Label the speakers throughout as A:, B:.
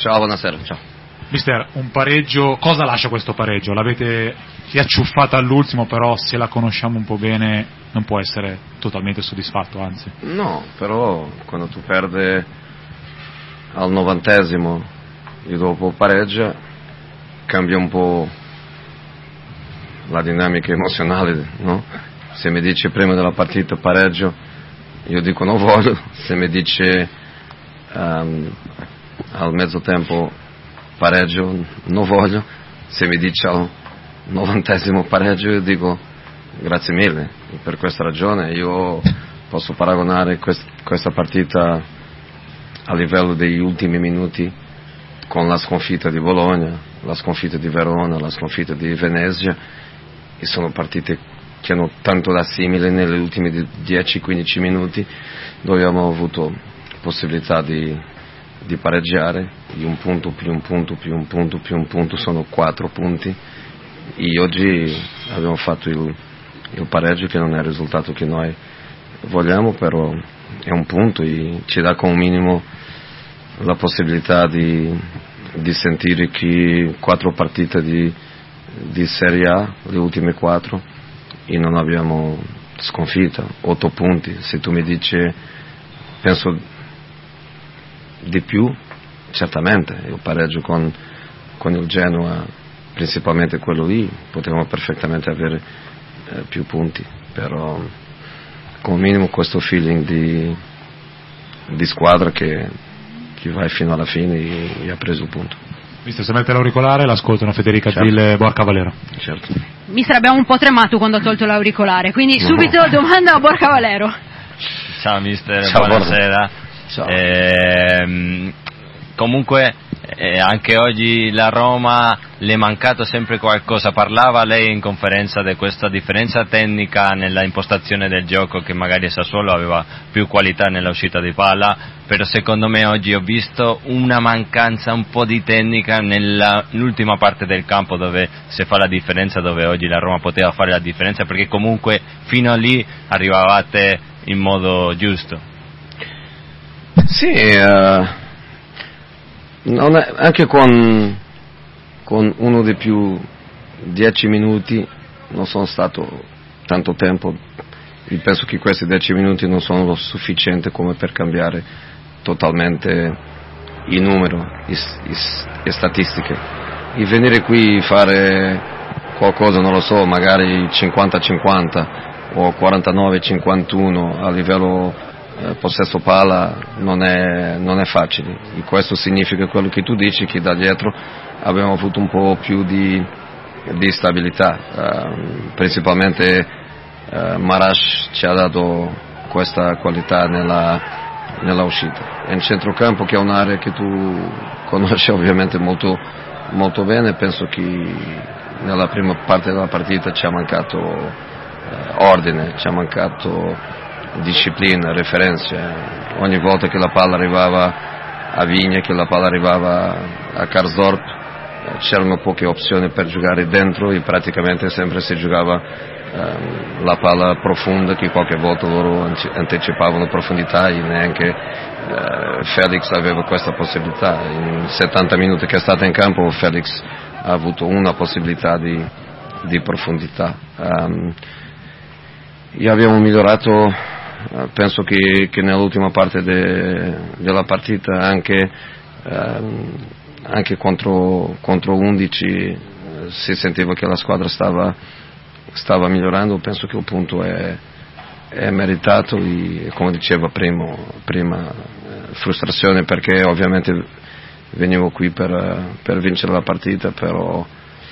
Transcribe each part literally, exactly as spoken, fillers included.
A: Ciao, buonasera. Ciao.
B: Mister, un pareggio, cosa lascia questo pareggio? L'avete riacciuffata all'ultimo, però se la conosciamo un po' bene non può essere totalmente soddisfatto, anzi.
A: No, però quando tu perdi al novantesimo e dopo pareggia, cambia un po' la dinamica emozionale, no? Se mi dice prima della partita pareggio, io dico non voglio, se mi dice um, al mezzo tempo pareggio non voglio, se mi dice al novantesimo pareggio io dico grazie mille, per questa ragione io posso paragonare quest- questa partita a livello degli ultimi minuti con la sconfitta di Bologna, la sconfitta di Verona, la sconfitta di Venezia, e sono partite che hanno tanto da simile negli ultimi dieci quindici minuti dove abbiamo avuto possibilità di di pareggiare, di un punto più un punto più un punto più un punto sono quattro punti, e oggi abbiamo fatto il, il pareggio che non è il risultato che noi vogliamo, però è un punto e ci dà come minimo la possibilità di, di sentire che quattro partite di, di Serie A, le ultime quattro, e non abbiamo sconfitta, otto punti. Se tu mi dici penso di più, certamente il pareggio con, con il Genoa, principalmente quello lì, potevamo perfettamente avere eh, più punti, però come minimo questo feeling di, di squadra che, che vai fino alla fine e, e ha preso il punto.
B: Visto, se mette l'auricolare l'ascoltano Federica
A: Certo.
B: Zille e Borca Valero.
A: Certo.
C: Mister, abbiamo un po' tremato quando ha tolto l'auricolare, quindi subito domanda a Borca Valero.
D: Ciao mister,
A: Ciao,
D: buonasera.
A: Ciao.
D: Eh, comunque eh, anche oggi la Roma le è mancato sempre qualcosa. Parlava lei in conferenza di questa differenza tecnica nella impostazione del gioco, che magari Sassuolo aveva più qualità nella uscita di palla, però secondo me oggi ho visto una mancanza un po' di tecnica nell'ultima parte del campo, dove si fa la differenza, dove oggi la Roma poteva fare la differenza, perché comunque fino a lì arrivavate in modo giusto.
A: Sì, uh, non è, anche con, con uno di più dieci minuti non sono stato tanto tempo, e penso che questi dieci minuti non sono lo sufficiente come per cambiare totalmente il numero, le statistiche, e venire qui a fare qualcosa, non lo so, magari cinquanta cinquanta o quarantanove cinquantuno a livello possesso palla non è, non è facile, e questo significa quello che tu dici, che da dietro abbiamo avuto un po' più di, di stabilità, uh, principalmente uh, Marash ci ha dato questa qualità nella, nella uscita, e in centrocampo, che è un'area che tu conosci ovviamente molto, molto bene, penso che nella prima parte della partita ci ha mancato uh, ordine, ci ha mancato disciplina, referenze. Ogni volta che la palla arrivava a Vigna, che la palla arrivava a Karsdorp, c'erano poche opzioni per giocare dentro, e praticamente sempre si giocava ehm, la palla profonda, che qualche volta loro anticipavano profondità, e neanche eh, Felix aveva questa possibilità. In settanta minuti che è stata in campo Felix ha avuto una possibilità di, di profondità. Um, e abbiamo migliorato, penso che, che nell'ultima parte de, della partita, anche, ehm, anche contro, contro undici eh, si sentiva che la squadra stava, stava migliorando. Penso che il punto è, è meritato, e come diceva prima, prima eh, frustrazione, perché ovviamente venivo qui per, per vincere la partita, però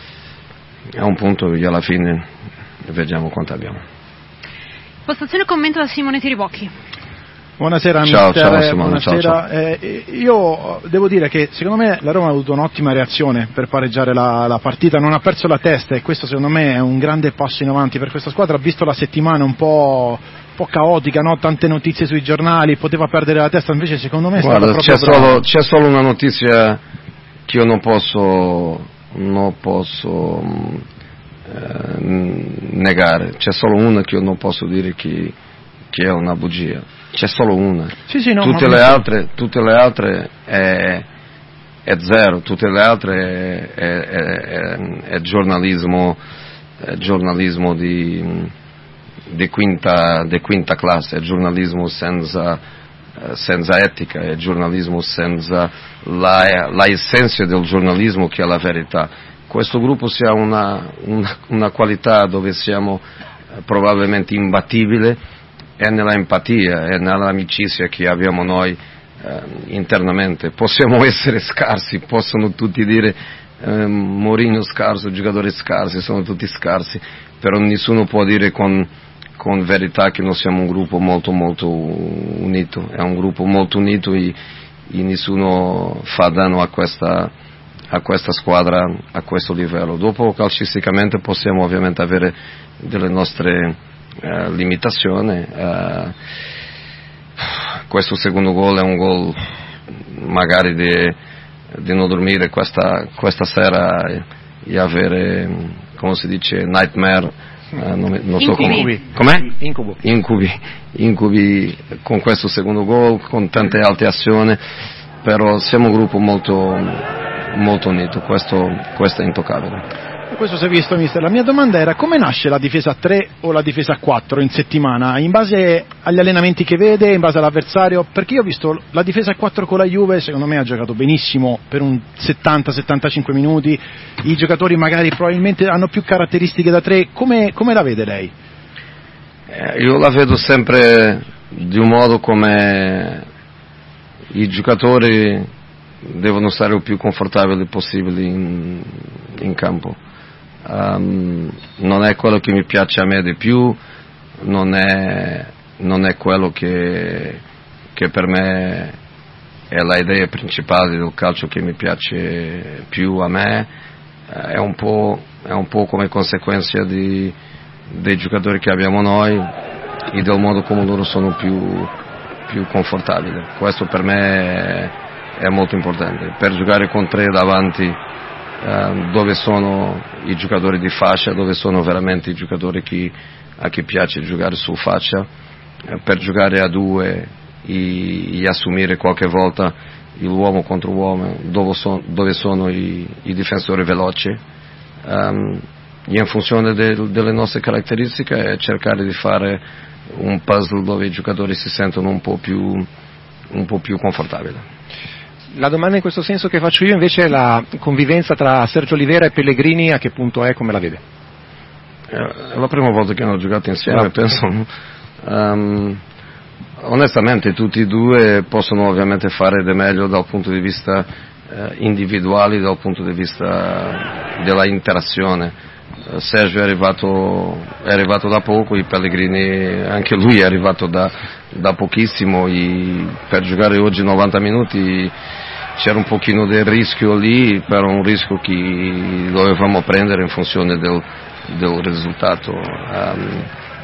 A: a un punto e alla fine vediamo quanto abbiamo.
C: Postazione e commento da Simone Tiribocchi.
E: Buonasera
A: ciao,
E: mister,
A: ciao, Simone,
E: buonasera.
A: Ciao, ciao.
E: Eh, io devo dire che secondo me la Roma ha avuto un'ottima reazione per pareggiare la, la partita, non ha perso la testa, e questo secondo me è un grande passo in avanti per questa squadra. Ha visto la settimana un po', un po' caotica, no? Tante notizie sui giornali, poteva perdere la testa, invece secondo me è
A: Guarda,
E: stata proprio
A: c'è solo, c'è solo una notizia che io non posso, non posso eh, negare, c'è solo una che io non posso dire che, che è una bugia, c'è solo una.
E: Sì, sì, no,
A: tutte, le altre, tutte le altre è, è zero, tutte le altre è, è, è, è giornalismo, è giornalismo di, di, quinta, di quinta classe, è giornalismo senza, senza etica, è giornalismo senza la, la essenza del giornalismo che è la verità. Questo gruppo ha una, una, una qualità dove siamo probabilmente imbattibili, è nella empatia, è nell'amicizia che abbiamo noi eh, internamente. Possiamo essere scarsi, possono tutti dire eh, Mourinho scarso, giocatori scarsi, sono tutti scarsi, però nessuno può dire con, con verità che noi siamo un gruppo molto molto unito, è un gruppo molto unito e, e nessuno fa danno a questa, a questa squadra a questo livello. Dopo calcisticamente possiamo ovviamente avere delle nostre eh, limitazioni, eh, questo secondo gol è un gol magari di, di non dormire questa, questa sera e, e avere, come si dice, nightmare, eh, non, non so come, com'è?
F: Incubo.
A: Incubi, incubi con questo secondo gol, con tante altre azioni, però siamo un gruppo molto, molto unito, questo, questo è intoccabile.
E: Questo si è visto, mister. La mia domanda era: come nasce la difesa a tre o la difesa a quattro in settimana? In base agli allenamenti che vede, in base all'avversario? Perché io ho visto la difesa a quattro con la Juve, secondo me ha giocato benissimo per un settanta settantacinque minuti, i giocatori magari probabilmente hanno più caratteristiche da tre, come, come la vede lei?
A: Eh, io la vedo sempre di un modo come i giocatori devono stare il più confortabili possibile in, in campo. Um, non è quello che mi piace a me di più, non è, non è quello che, che per me è l'idea principale del calcio che mi piace più a me, è un po', è un po' come conseguenza di, dei giocatori che abbiamo noi e del modo come loro sono più, più confortabili. Questo per me è, è molto importante. Per giocare con tre davanti, Uh, dove sono i giocatori di fascia, dove sono veramente i giocatori che, a chi piace giocare su fascia, uh, per giocare a due e, e assumere qualche volta l'uomo contro uomo, dove, so, dove sono i, i difensori veloci, um, e in funzione de, delle nostre caratteristiche è cercare di fare un puzzle dove i giocatori si sentono un po' più, un po' più confortabili.
F: La domanda in questo senso che faccio io invece è la convivenza tra Sergio Olivera e Pellegrini, a che punto è, come la vede?
A: È la prima volta che hanno giocato insieme, no. penso. Um, onestamente tutti e due possono ovviamente fare di meglio dal punto di vista eh, individuale, dal punto di vista della interazione. Uh, Sergio è arrivato, è arrivato da poco, e Pellegrini anche lui è arrivato da, da pochissimo, e per giocare oggi novanta minuti c'era un pochino del rischio lì, però un rischio che dovevamo prendere in funzione del, del risultato. Um,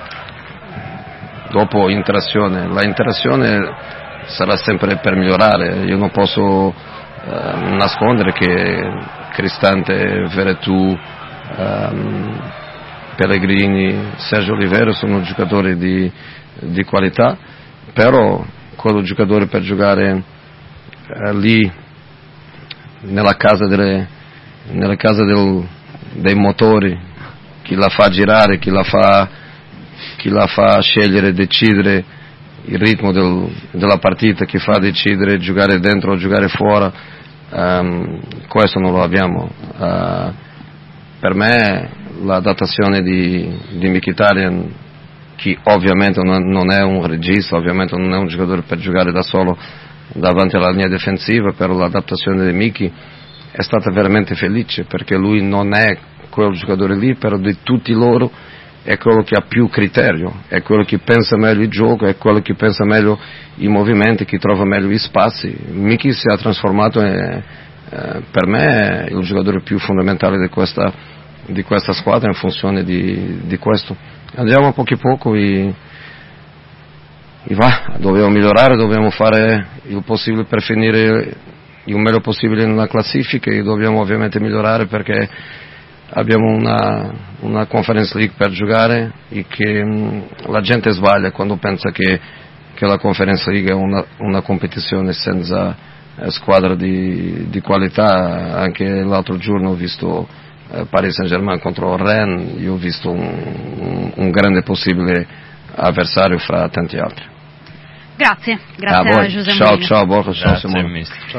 A: dopo interazione, la interazione sarà sempre per migliorare, io non posso uh, nascondere che Cristante, Veretù, um, Pellegrini, Sergio Olivera sono giocatori di, di qualità, però quello giocatore per giocare uh, lì nella casa, delle, nella casa del, dei motori, chi la fa girare, chi la fa, chi la fa scegliere, decidere il ritmo del, della partita, chi fa decidere giocare dentro o giocare fuori, um, questo non lo abbiamo. Uh, per me l'adattazione di, di Mkhitaryan, che ovviamente non, non è un regista, ovviamente non è un giocatore per giocare da solo davanti alla linea difensiva, però l'adattazione di Miki è stata veramente felice, perché lui non è quel giocatore lì, però di tutti loro è quello che ha più criterio, è quello che pensa meglio il gioco, è quello che pensa meglio i movimenti, che trova meglio gli spazi. Miki si è trasformato in, eh, per me il giocatore più fondamentale di questa, di questa squadra in funzione di, di questo. Andiamo a poco a poco e E va, dobbiamo migliorare, dobbiamo fare il possibile per finire il meglio possibile nella classifica, e dobbiamo ovviamente migliorare perché abbiamo una, una Conference League per giocare, e che mh, la gente sbaglia quando pensa che, che la Conference League è una, una competizione senza, eh, squadra di, di qualità. Anche l'altro giorno ho visto eh, Paris Saint-Germain contro Rennes, io ho visto un, un, un grande possibile avversario fra tanti altri.
C: Grazie, grazie
A: a,
C: a José
A: ciao
C: Mourinho.
A: ciao Borja, ciao
D: Grazie,
A: Simone.
D: mister.